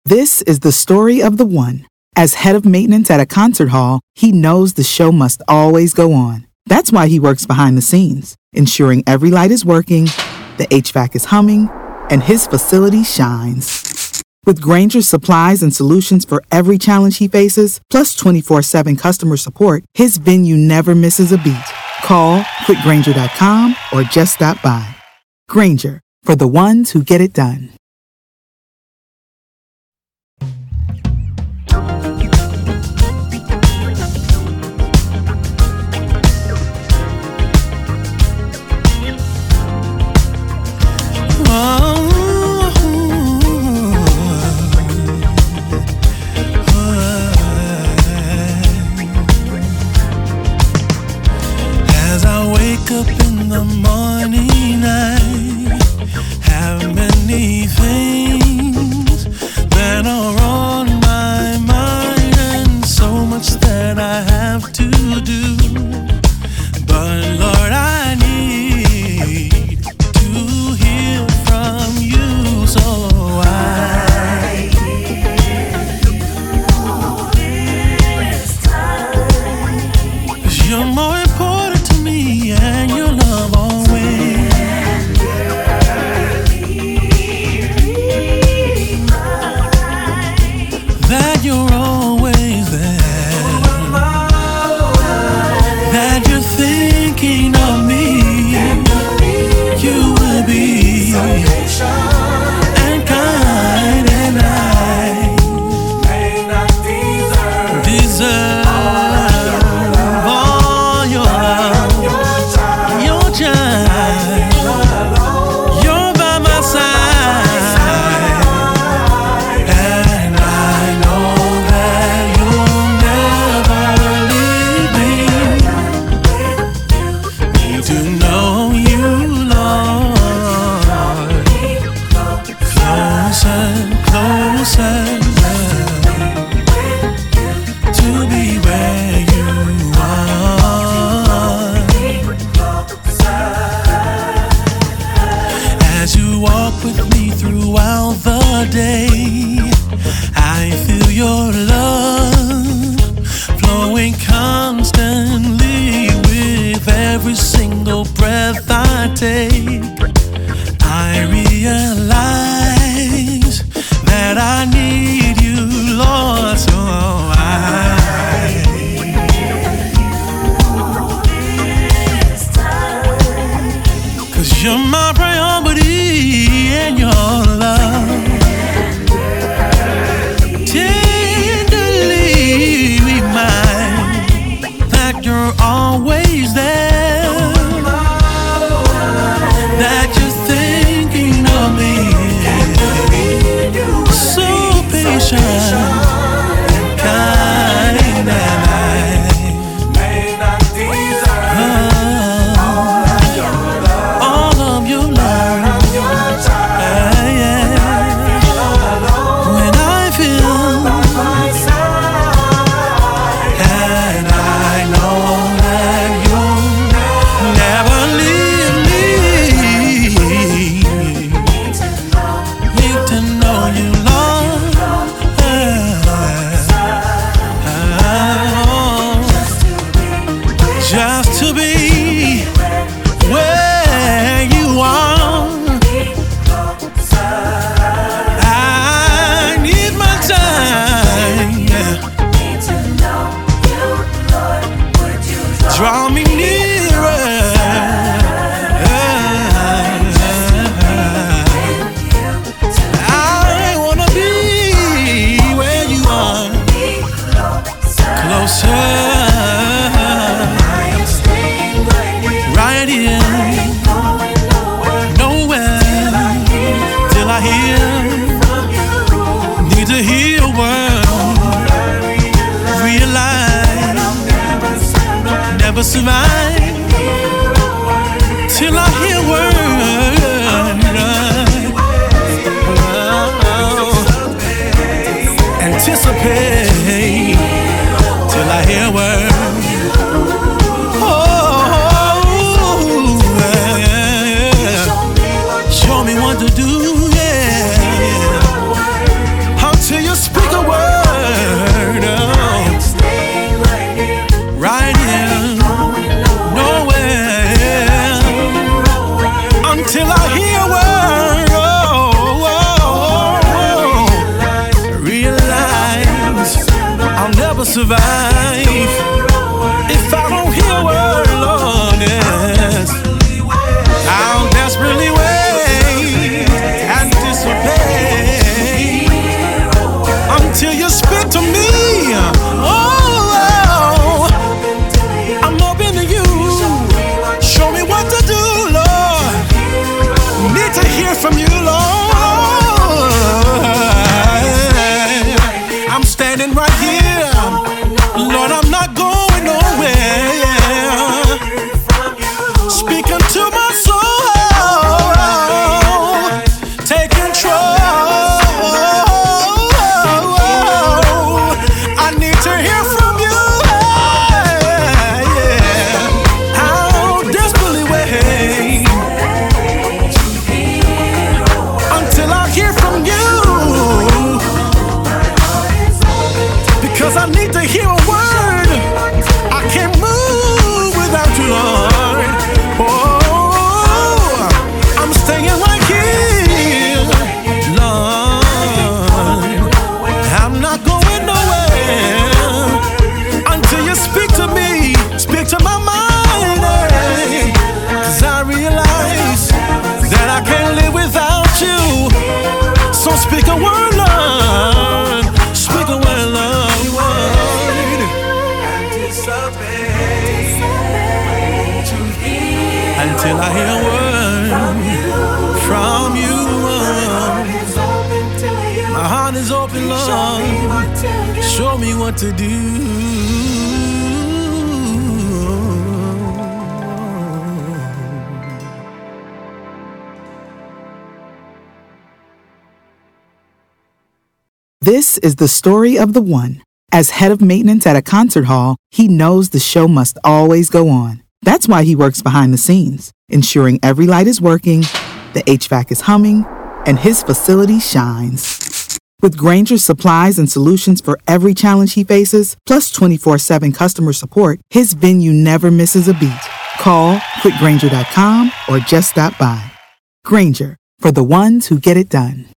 This is the story of the one. As head of maintenance at a concert hall, he knows the show must always go on. That's why he works behind the scenes, ensuring every light is working, the HVAC is humming, and his facility shines. With Grainger's supplies and solutions for every challenge he faces, plus 24/7 customer support, his venue never misses a beat. Call quickgrainger.com or just stop by. Grainger, for the ones who get it done. As I wake up in the morning, I have many things that are on my mind, and so much that I have to do. But Lord, I need to hear from you, so I give you this time. 'Cause you're more important to me, and your love always. That you're always there. That you're thinking of me. You will be and kind, and I may not deserve all your love, your time. You're by my side, and I know that you'll never leave me. Need to know you, Lord, closer, closer, to be where you are. As you walk with me throughout the day, I feel your love flowing constantly with every single breath I take. I realize that I need you, Lord, so I 'cause you're my priority, and your love tenderly remind that you're always there, that you're thinking of me, so patient and kind, and I may not deserve all of your love. When I feel and I know that you'll never leave me. Need to know you, Lord. Just to be where you are. I need my time. Draw me nearer. I wanna be where you are. Closer. Right here. Nowhere till I hear. Need to hear a word. Realize never survive till I hear a word. Anticipate till I hear a word. Show me what to do, yeah. Until survive if I don't hear a word, Lord, yes. I'll desperately wait, anticipate, until you speak to me. Oh, I'm open to you. Show me what to do, Lord. Need to hear from you, Lord. I'm standing right here, Lord, I'm not going nowhere. Speaking to my soul, take control. I need to hear from you. I'll desperately wait until I hear from you, because I need to hear a word. I can't move without you, Lord. Oh, I'm staying right here, Lord. I'm not going nowhere until you speak to me, speak to my mind, cause I realize that I can't live without you. So speak a word, Lord. Speak a word, Lord. Until I hear a word from you. My heart is open, Lord. Show me what to do. This is the story of the one. As head of maintenance at a concert hall, he knows the show must always go on. That's why he works behind the scenes, ensuring every light is working, the HVAC is humming, and his facility shines. With Grainger's supplies and solutions for every challenge he faces, plus 24/7 customer support, his venue never misses a beat. Call quickgrainger.com or just stop by. Grainger, for the ones who get it done.